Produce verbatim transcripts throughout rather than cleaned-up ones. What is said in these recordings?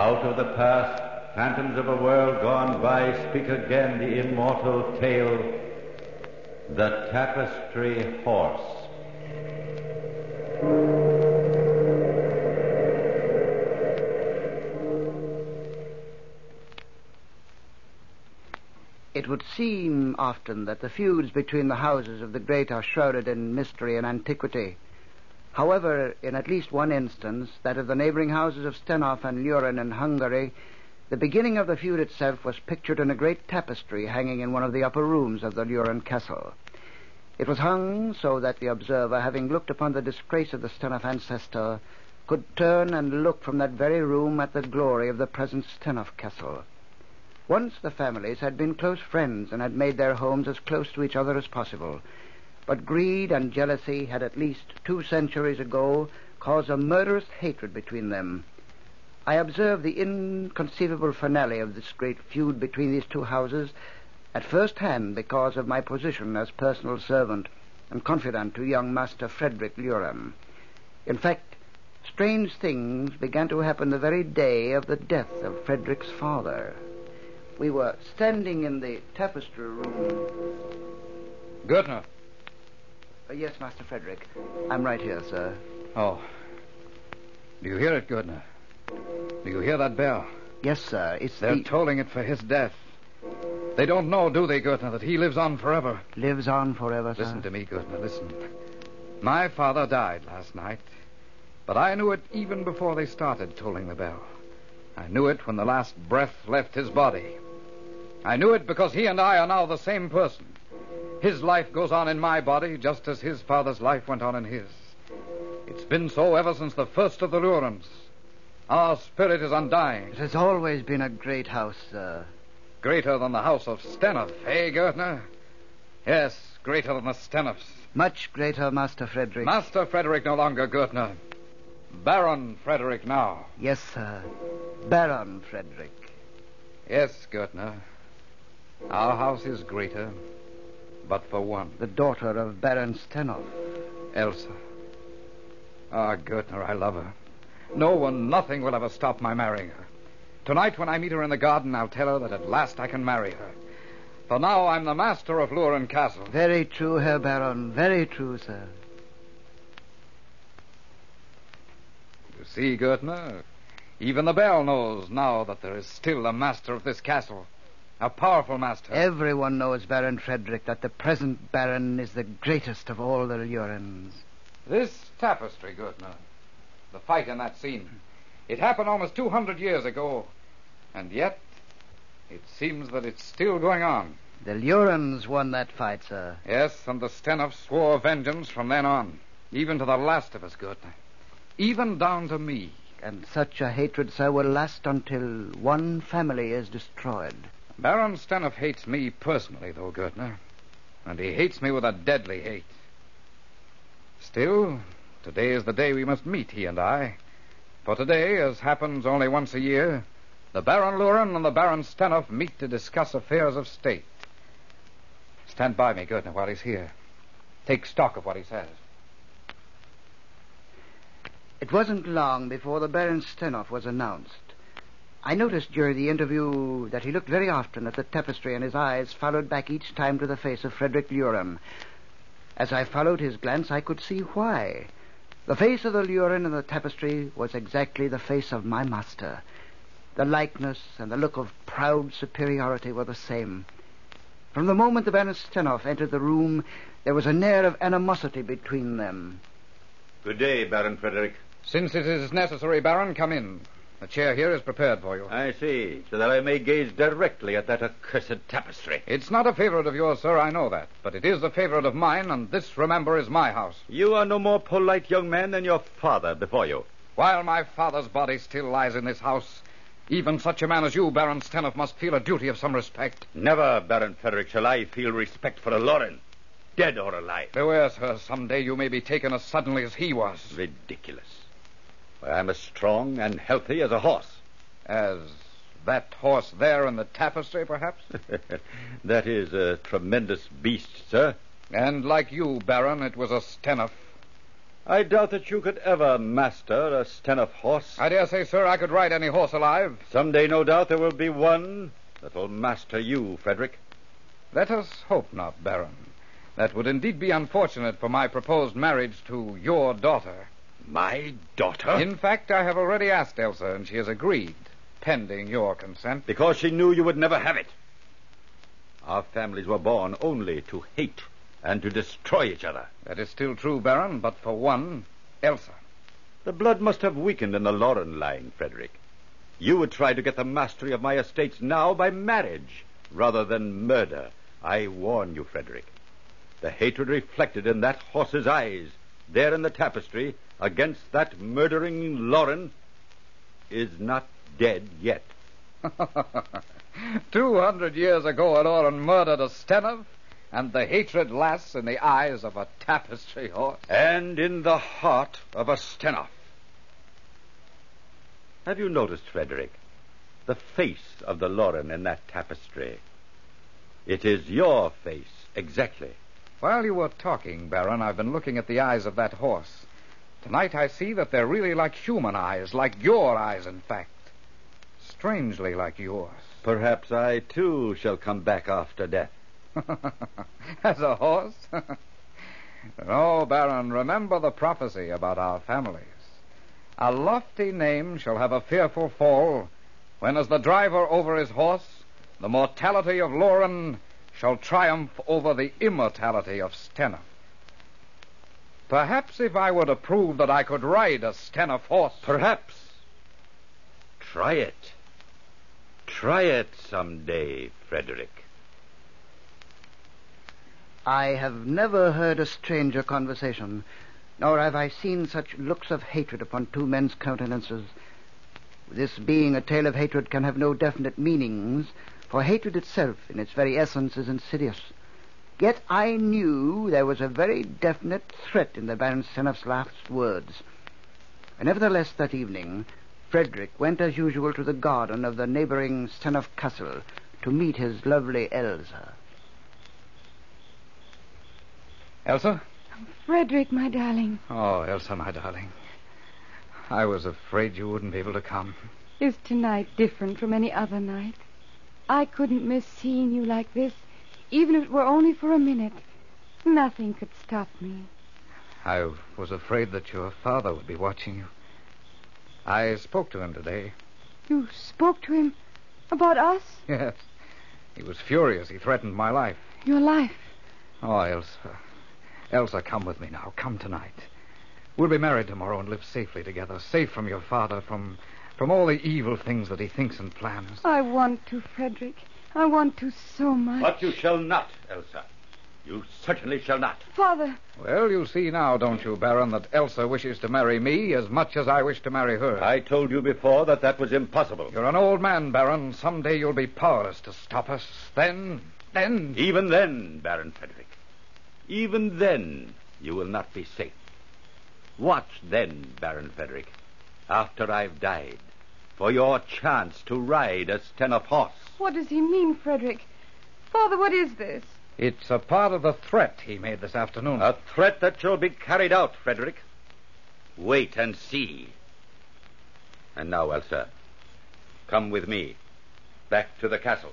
Out of the past, phantoms of a world gone by speak again the immortal tale, the Tapestry Horse. It would seem often that the feuds between the houses of the great are shrouded in mystery and antiquity. However, in at least one instance, that of the neighboring houses of Stenhof and Luren in Hungary, the beginning of the feud itself was pictured in a great tapestry hanging in one of the upper rooms of the Luren castle. It was hung so that the observer, having looked upon the disgrace of the Stenhof ancestor, could turn and look from that very room at the glory of the present Stenhof castle. Once the families had been close friends and had made their homes as close to each other as possible. But greed and jealousy had at least two centuries ago caused a murderous hatred between them. I observed the inconceivable finale of this great feud between these two houses at first hand because of my position as personal servant and confidant to young Master Frederick Luren. In fact, strange things began to happen the very day of the death of Frederick's father. We were standing in the tapestry room. Gürtner. Uh, yes, Master Frederick. I'm right here, sir. Oh. Do you hear it, Gürtner? Do you hear that bell? Yes, sir. It's They're the... tolling it for his death. They don't know, do they, Gürtner, that he lives on forever? Lives on forever, sir? Listen to me, Gürtner, listen. My father died last night, but I knew it even before they started tolling the bell. I knew it when the last breath left his body. I knew it because he and I are now the same person. His life goes on in my body just as his father's life went on in his. It's been so ever since the first of the Lurens. Our spirit is undying. It has always been a great house, sir. Greater than the house of Stenhof, eh, Gürtner? Yes, greater than the Stenhofs. Much greater, Master Frederick. Master Frederick no longer, Gürtner. Baron Frederick now. Yes, sir. Baron Frederick. Yes, Gürtner. Our house is greater, but for one. The daughter of Baron Stenhof. Elsa. Ah, Gürtner, I love her. No one, nothing will ever stop my marrying her. Tonight, when I meet her in the garden, I'll tell her that at last I can marry her. For now, I'm the master of Luren Castle. Very true, Herr Baron. Very true, sir. You see, Gürtner, even the bell knows now that there is still a master of this castle. A powerful master. Everyone knows, Baron Frederick, that the present Baron is the greatest of all the Lurens. This tapestry, Gürtner, the fight in that scene, it happened almost two hundred years ago, and yet it seems that it's still going on. The Lurens won that fight, sir. Yes, and the Stenhofs swore vengeance from then on, even to the last of us, Gürtner. Even down to me. And such a hatred, sir, will last until one family is destroyed. Baron Stenhof hates me personally, though, Gürtner. And he hates me with a deadly hate. Still, today is the day we must meet, he and I. For today, as happens only once a year, the Baron Luren and the Baron Stenhof meet to discuss affairs of state. Stand by me, Gürtner, while he's here. Take stock of what he says. It wasn't long before the Baron Stenhof was announced. I noticed during the interview that he looked very often at the tapestry, and his eyes followed back each time to the face of Frederick Luren. As I followed his glance, I could see why. The face of the Luren in the tapestry was exactly the face of my master. The likeness and the look of proud superiority were the same. From the moment the Baron Stenhof entered the room, there was an air of animosity between them. Good day, Baron Frederick. Since it is necessary, Baron, come in. The chair here is prepared for you. I see, so that I may gaze directly at that accursed tapestry. It's not a favorite of yours, sir, I know that. But it is a favorite of mine, and this, remember, is my house. You are no more polite young man than your father before you. While my father's body still lies in this house, even such a man as you, Baron Stenhof, must feel a duty of some respect. Never, Baron Frederick, shall I feel respect for a Luren, dead or alive. Beware, sir, someday you may be taken as suddenly as he was. Ridiculous. I'm as strong and healthy as a horse. As that horse there in the tapestry, perhaps? That is a tremendous beast, sir. And like you, Baron, it was a Stenhof. I doubt that you could ever master a Stenoff horse. I dare say, sir, I could ride any horse alive. Someday, no doubt, there will be one that will master you, Frederick. Let us hope not, Baron. That would indeed be unfortunate for my proposed marriage to your daughter. My daughter? In fact, I have already asked Elsa, and she has agreed, pending your consent. Because she knew you would never have it. Our families were born only to hate and to destroy each other. That is still true, Baron, but for one, Elsa. The blood must have weakened in the Lauren line, Frederick. You would try to get the mastery of my estates now by marriage, rather than murder. I warn you, Frederick. The hatred reflected in that horse's eyes, there in the tapestry, against that murdering Lauren, is not dead yet. Two hundred years ago, Lauren murdered a Stenoff, and the hatred lasts in the eyes of a tapestry horse. And in the heart of a Stenoff. Have you noticed, Frederick, the face of the Lauren in that tapestry? It is your face, exactly. While you were talking, Baron, I've been looking at the eyes of that horse. Tonight I see that they're really like human eyes, like your eyes, in fact. Strangely like yours. Perhaps I, too, shall come back after death. As a horse? No, Baron, remember the prophecy about our families. A lofty name shall have a fearful fall, when as the driver over his horse, the mortality of Lauren shall triumph over the immortality of Stenoff. Perhaps if I were to prove that I could ride a Stenoff horse... Perhaps. Try it. Try it someday, Frederick. I have never heard a stranger conversation, nor have I seen such looks of hatred upon two men's countenances. This being a tale of hatred can have no definite meanings, for hatred itself, in its very essence, is insidious. Yet I knew there was a very definite threat in the Baron Stenoff's last words. And nevertheless, that evening, Frederick went as usual to the garden of the neighboring Stenoff castle to meet his lovely Elsa. Elsa? Frederick, my darling. Oh, Elsa, my darling. I was afraid you wouldn't be able to come. Is tonight different from any other night? I couldn't miss seeing you like this, even if it were only for a minute. Nothing could stop me. I was afraid that your father would be watching you. I spoke to him today. You spoke to him about us? Yes. He was furious. He threatened my life. Your life? Oh, Elsa. Elsa, come with me now. Come tonight. We'll be married tomorrow and live safely together, safe from your father, from from all the evil things that he thinks and plans. I want to, Frederick. I want to so much. But you shall not, Elsa. You certainly shall not. Father. Well, you see now, don't you, Baron, that Elsa wishes to marry me as much as I wish to marry her. I told you before that that was impossible. You're an old man, Baron. Someday you'll be powerless to stop us. Then, then... Even then, Baron Frederick. Even then, you will not be safe. Watch then, Baron Frederick, after I've died, for your chance to ride a Stenoff horse. What does he mean, Frederick? Father, what is this? It's a part of the threat he made this afternoon. A threat that shall be carried out, Frederick. Wait and see. And now, Elsa, come with me, back to the castle.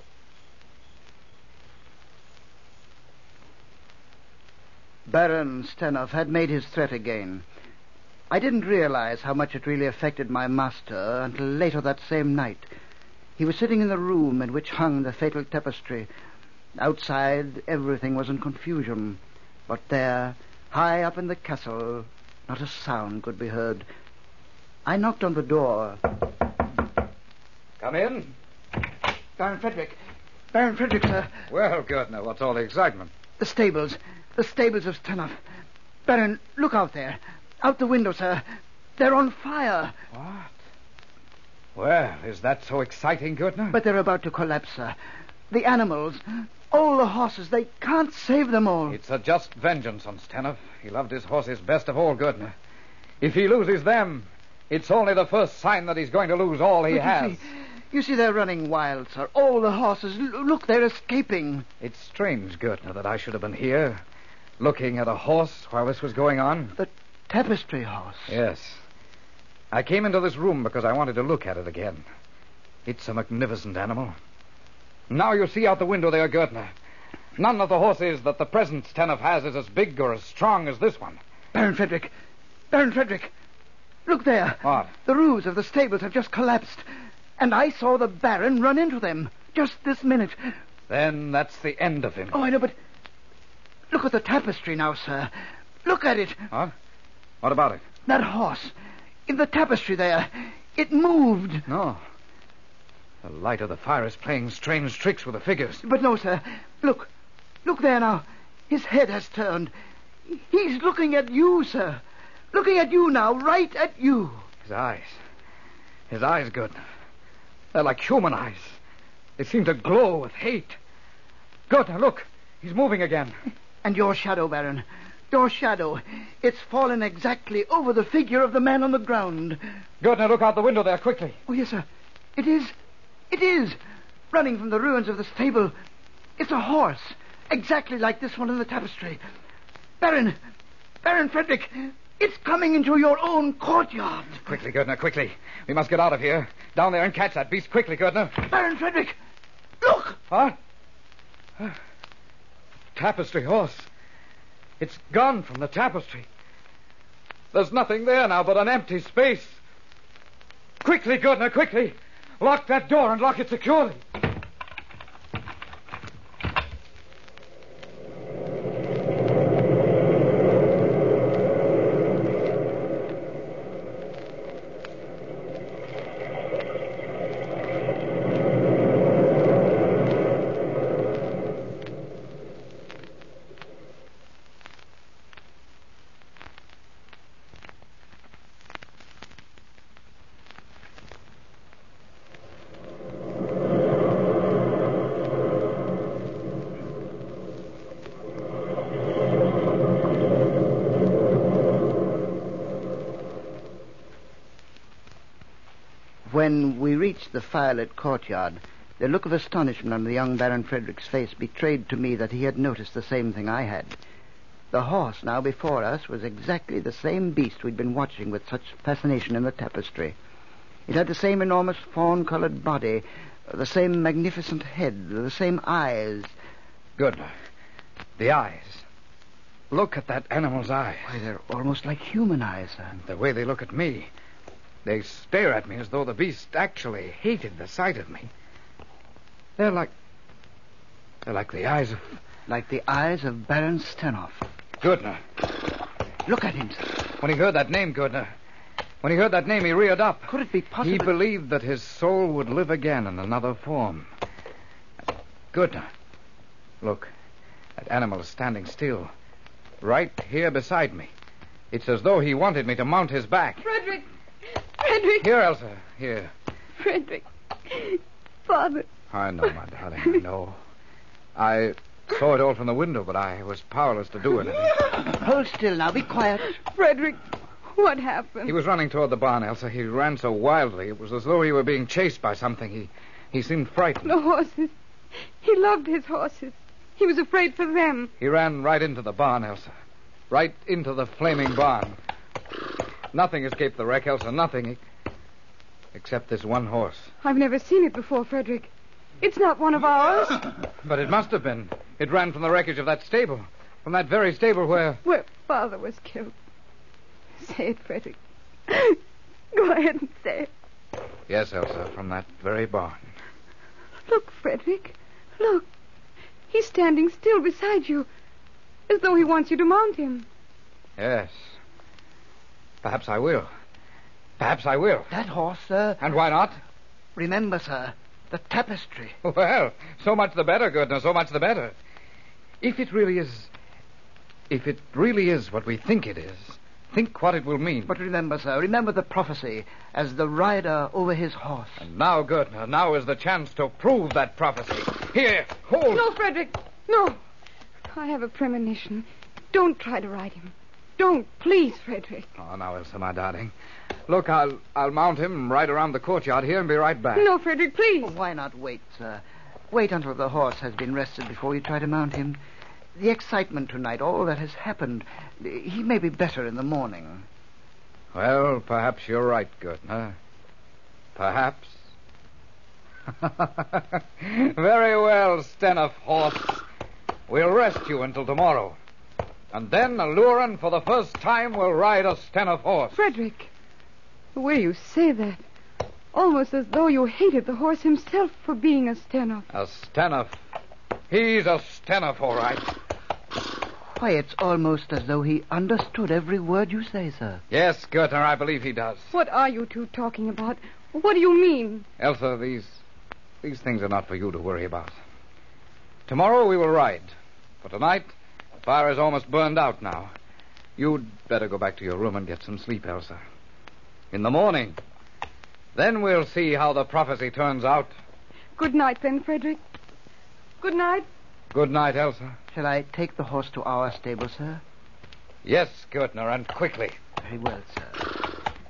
Baron Stenoff had made his threat again. I didn't realize how much it really affected my master until later that same night. He was sitting in the room in which hung the fatal tapestry. Outside, everything was in confusion. But there, high up in the castle, not a sound could be heard. I knocked on the door. Come in. Baron Frederick. Baron Frederick, sir. Well, good. Now, what's all the excitement? The stables. The stables of Stenoff. Baron, look out there. Out the window, sir. They're on fire. What? Well, is that so exciting, Gürtner? But they're about to collapse, sir. The animals, all the horses, they can't save them all. It's a just vengeance on Stenoff. He loved his horses best of all, Gürtner. If he loses them, it's only the first sign that he's going to lose all he but has. You see, you see, they're running wild, sir. All the horses. L- look, they're escaping. It's strange, Gürtner, that I should have been here, looking at a horse while this was going on. The tapestry horse. Yes. I came into this room because I wanted to look at it again. It's a magnificent animal. Now you see out the window there, Gertner. None of the horses that the present Stenoff has is as big or as strong as this one. Baron Frederick! Baron Frederick! Look there. What? The roofs of the stables have just collapsed. And I saw the Baron run into them just this minute. Then that's the end of him. Oh, I know, but look at the tapestry now, sir. Look at it. What? What about it? That horse. In the tapestry there. It moved. No. The light of the fire is playing strange tricks with the figures. But no, sir. Look. Look there now. His head has turned. He's looking at you, sir. Looking at you now, right at you. His eyes. His eyes, good. They're like human eyes. They seem to glow with hate. Good, now look. He's moving again. And your shadow, Baron. Your shadow. It's fallen exactly over the figure of the man on the ground. Good, now look out the window there, quickly. Oh, yes, sir. It is. It is. Running from the ruins of the stable. It's a horse. Exactly like this one in the tapestry. Baron. Baron Frederick. It's coming into your own courtyard. Quickly, Gerdner, quickly. We must get out of here. Down there and catch that beast. Quickly, Gerdner. Baron Frederick. Look. What? Tapestry horse. It's gone from the tapestry. There's nothing there now but an empty space. Quickly, Gerdner, quickly. Lock that door and lock it securely. When we reached the firelit courtyard, the look of astonishment on the young Baron Frederick's face betrayed to me that he had noticed the same thing I had. The horse now before us was exactly the same beast we'd been watching with such fascination in the tapestry. It had the same enormous fawn-colored body, the same magnificent head, the same eyes. Good. The eyes. Look at that animal's eyes. Why, they're almost like human eyes, sir. The way they look at me. They stare at me as though the beast actually hated the sight of me. They're like... They're like the eyes of... Like the eyes of Baron Stenoff. Gerdner. Look at him, sir. When he heard that name, Gerdner, when he heard that name, he reared up. Could it be possible? He believed that his soul would live again in another form. Gerdner, look. That animal is standing still. Right here beside me. It's as though he wanted me to mount his back. Frederick! Frederick! Here, Elsa. Here. Frederick. Father. I know, my darling. I know. I saw it all from the window, but I was powerless to do anything. Hold still now. Be quiet. Frederick, what happened? He was running toward the barn, Elsa. He ran so wildly. It was as though he were being chased by something. He, he seemed frightened. The horses. He loved his horses. He was afraid for them. He ran right into the barn, Elsa. Right into the flaming barn. Nothing escaped the wreck, Elsa. Nothing. Except this one horse. I've never seen it before, Frederick. It's not one of ours. But it must have been. It ran from the wreckage of that stable. From that very stable where... Where Father was killed. Say it, Frederick. Go ahead and say it. Yes, Elsa, from that very barn. Look, Frederick. Look. He's standing still beside you. As though he wants you to mount him. Yes. Perhaps I will. Perhaps I will. That horse, sir. And why not? Remember, sir, the tapestry. Well, so much the better, Gerdner, so much the better. If it really is... If it really is what we think it is, think what it will mean. But remember, sir, remember the prophecy as the rider over his horse. And now, Gerdner, now is the chance to prove that prophecy. Here, hold. No, Frederick, no. I have a premonition. Don't try to ride him. Don't, please, Frederick. Oh, now, Elsa, my darling. Look, I'll I'll mount him right around the courtyard here and be right back. No, Frederick, please. Oh, why not wait, sir? Wait until the horse has been rested before you try to mount him. the excitement tonight, all that has happened. He may be better in the morning. Well, perhaps you're right, Gertner. Perhaps. Very well, Steniff horse. We'll rest you until tomorrow. And then, alluring for the first time, we'll ride a Steniff horse. Frederick, the way you say that, almost as though you hated the horse himself for being a Steniff. A Steniff. He's a Steniff, all right. Why, it's almost as though he understood every word you say, sir. Yes, Gertner, I believe he does. What are you two talking about? What do you mean? Elsa, these these things are not for you to worry about. Tomorrow we will ride. For tonight, the fire is almost burned out now. You'd better go back to your room and get some sleep, Elsa. In the morning, then we'll see how the prophecy turns out. Good night, then, Frederick. Good night. Good night, Elsa. Shall I take the horse to our stable, sir? Yes, Gertner, and quickly. Very well, sir.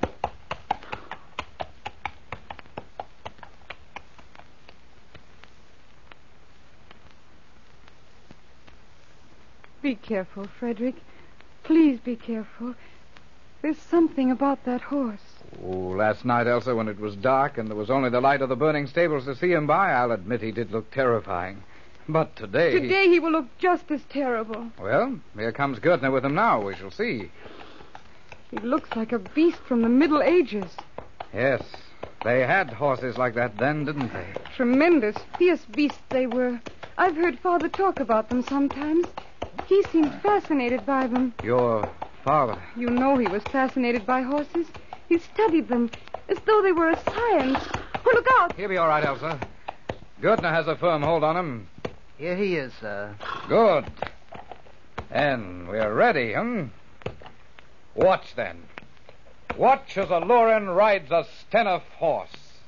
Be careful, Frederick. Please be careful. There's something about that horse. Oh, last night, Elsa, when it was dark and there was only the light of the burning stables to see him by, I'll admit he did look terrifying. But today... Today he will look just as terrible. Well, here comes Gertner with him now. We shall see. He looks like a beast from the Middle Ages. Yes, they had horses like that then, didn't they? Tremendous, fierce beasts they were. I've heard Father talk about them sometimes. He seemed fascinated by them. Your father? You know he was fascinated by horses. He studied them as though they were a science. Oh, look out! He'll be all right, Elsa. Gertner has a firm hold on him. Here he is, sir. Good. And we're ready, hmm? Watch, then. Watch as Allurin rides a Steniff horse.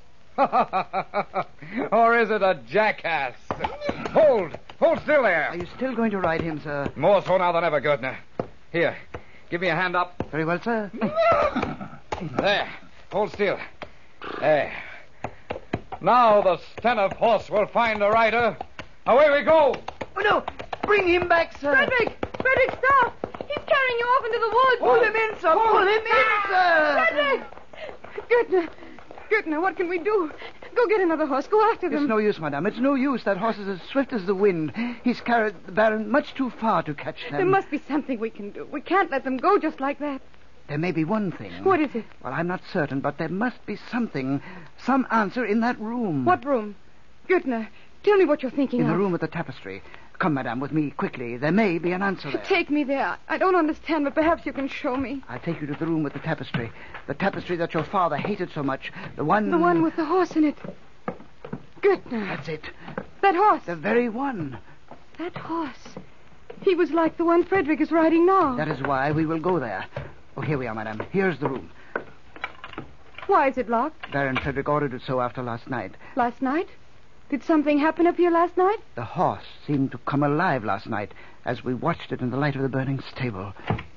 Or is it a jackass? Hold! Hold still there! Are you still going to ride him, sir? More so now than ever, Gertner. Here, give me a hand up. Very well, sir. There. Hold still. There. Now the Steniff horse will find a rider. Away we go! Oh, no! Bring him back, sir! Frederick! Frederick, stop! He's carrying you off into the woods! Pull him in, sir! Pull him in, sir! Frederick! Gertner! Gertner, what can we do? Go get another horse. Go after them. It's no use, madame. It's no use. That horse is as swift as the wind. He's carried the Baron much too far to catch them. There must be something we can do. We can't let them go just like that. There may be one thing. What is it? Well, I'm not certain, but there must be something, some answer in that room. What room? Gertner, tell me what you're thinking In of. the room with the tapestry. Come, madame, with me, quickly. There may be an answer there. Take me there. I don't understand, but perhaps you can show me. I'll take you to the room with the tapestry. The tapestry that your father hated so much. The one... The one with the horse in it. Gertner. That's it. That horse. The very one. That horse. He was like the one Frederick is riding now. That is why we will go there. Oh, here we are, madame. Here's the room. Why is it locked? Baron Frederick ordered it so after last night. Last night? Did something happen up here last night? The horse seemed to come alive last night as we watched it in the light of the burning stable.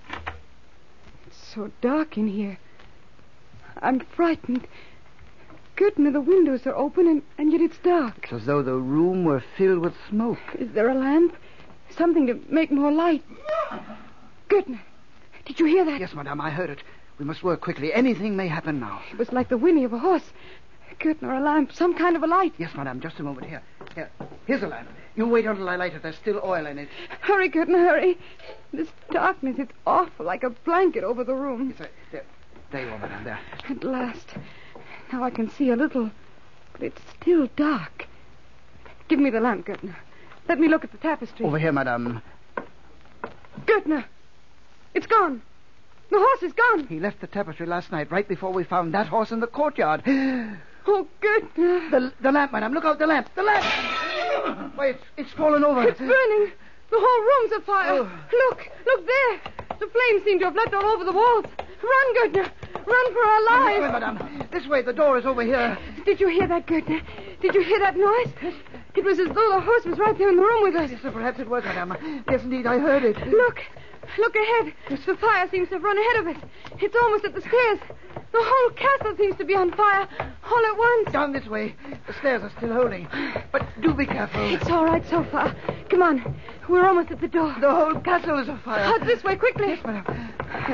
It's so dark in here. I'm frightened. Gertner, the windows are open and, and yet it's dark. It's as though the room were filled with smoke. Is there a lamp? Something to make more light. Gertner, did you hear that? Yes, madame, I heard it. We must work quickly. Anything may happen now. It was like the whinny of a horse. Gertner, a lamp, some kind of a light. Yes, madame, just a moment. Here. Here. Here's a lamp. You wait until I light it. There's still oil in it. Hurry, Gertner, hurry. This darkness, it's awful, like a blanket over the room. Yes, I, there, there you are, madame, there. At last. Now I can see a little, but it's still dark. Give me the lamp, Gertner. Let me look at the tapestry. Over here, madame. Gertner, it's gone. The horse is gone. He left the tapestry last night, right before we found that horse in the courtyard. Oh, Gertner. The, the lamp, madame. Look out, the lamp. The lamp. Why, it's, it's fallen over. It's burning. The whole room's afire. Oh. Look, look there. The flames seem to have leapt all over the walls. Run, Gertner. Run for our lives. This way, madame. This way. The door is over here. Did you hear that, Gertner? Did you hear that noise? It was as though the horse was right there in the room with us. Yes, sir, perhaps it was, madame. Yes, indeed, I heard it. Look. Look ahead. The fire seems to have run ahead of it. It's almost at the stairs. The whole castle seems to be on fire, all at once. Down this way. The stairs are still holding. But do be careful. It's all right so far. Come on. We're almost at the door. The whole castle is afire. Out this way, quickly. Yes, madam.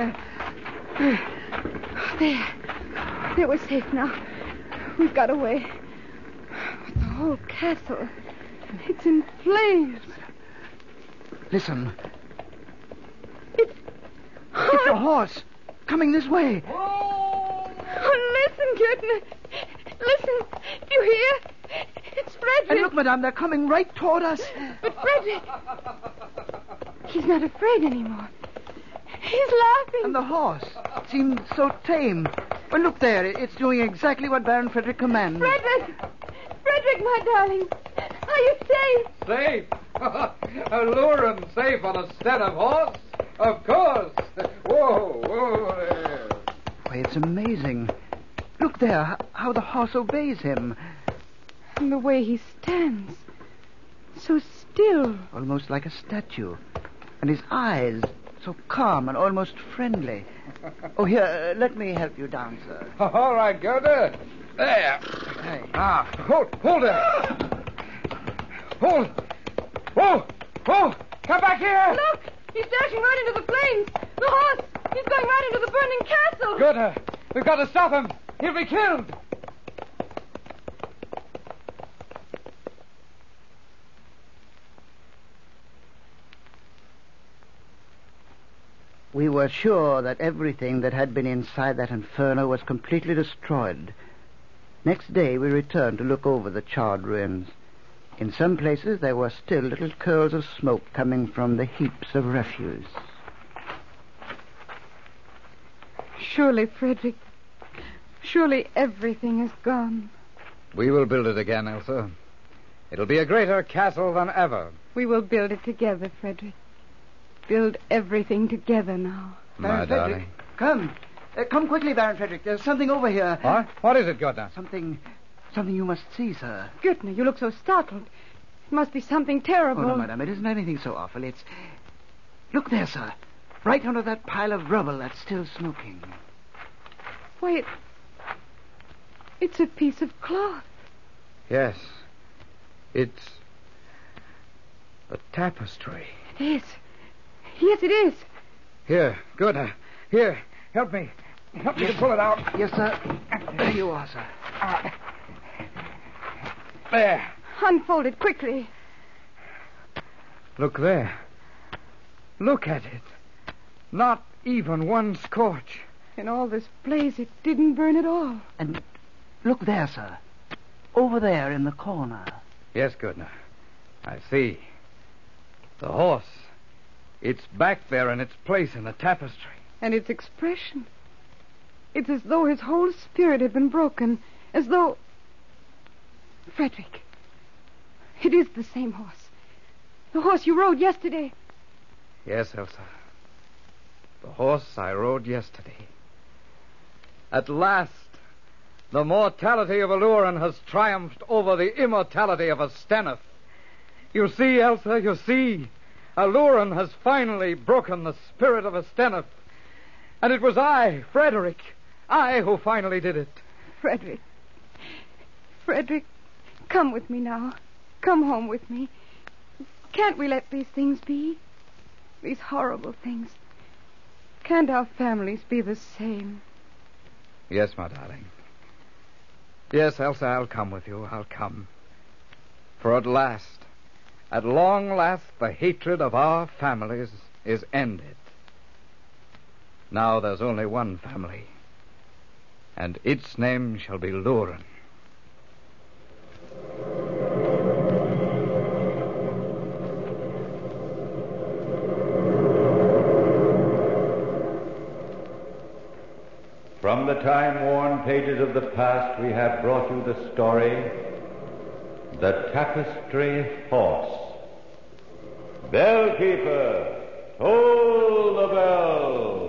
There. There, we're safe now. We've got away. But the whole castle, it's in flames. Listen. It's... It's a horse. Coming this way. Oh, listen, Gürtner. Listen. Do you hear? It's Frederick. And look, madame, they're coming right toward us. But Frederick... He's not afraid anymore. He's laughing. And the horse seemed so tame. Well, look there. It's doing exactly what Baron Frederick commands. Frederick! Frederick, my darling. Are you safe? Safe? A Luren safe on a Stenhof horse? Of course. Whoa, whoa there. Why, it's amazing. Look there, how the horse obeys him. And the way he stands. So still. Almost like a statue. And his eyes, so calm and almost friendly. Oh, here, uh, let me help you down, sir. All right, Gerda. There. Hey. Ah, hold, hold it. Hold. Whoa, whoa, come back here. Look, he's dashing right into the flames. The horse, he's going right into the burning castle. Gerda, we've got to stop him. He'll be killed. We were sure that everything that had been inside that inferno was completely destroyed. Next day we returned to look over the charred ruins. In some places there were still little curls of smoke coming from the heaps of refuse. Surely, Frederick, surely everything is gone. We will build it again, Elsa. It'll be a greater castle than ever. We will build it together, Frederick. Build everything together now. My Baron darling. Frederick, come. Uh, come quickly, Baron Frederick. There's something over here. What? What is it, Gerda? Something... Something you must see, sir. Gürtner, you look so startled. It must be something terrible. Oh, no, madam. It isn't anything so awful. It's... Look there, sir. Right under that pile of rubble that's still smoking. Why, it... It's a piece of cloth. Yes. It's a tapestry. It is. Yes, it is. Here, Gerda. Here, help me. Help me to pull it out. Yes, sir. There you are, sir. Uh, there. Unfold it quickly. Look there. Look at it. Not even one scorch. In all this blaze, it didn't burn at all. And look there, sir. Over there in the corner. Yes, Gürtner. I see. The horse. It's back there in its place in the tapestry. And its expression. It's as though his whole spirit had been broken. As though... Frederick. It is the same horse. The horse you rode yesterday. Yes, Elsa. The horse I rode yesterday. At last, the mortality of a Luren has triumphed over the immortality of a Stenhof. You see, Elsa, you see... A Luren has finally broken the spirit of a Stenhof. And it was I, Frederick, I who finally did it. Frederick. Frederick, come with me now. Come home with me. Can't we let these things be? These horrible things. Can't our families be the same? Yes, my darling. Yes, Elsa, I'll come with you. I'll come. For at last... At long last, the hatred of our families is ended. Now there's only one family, and its name shall be Luren. From the time-worn pages of the past, we have brought you the story, The Tapestry Horse. Bellkeeper, toll the bell.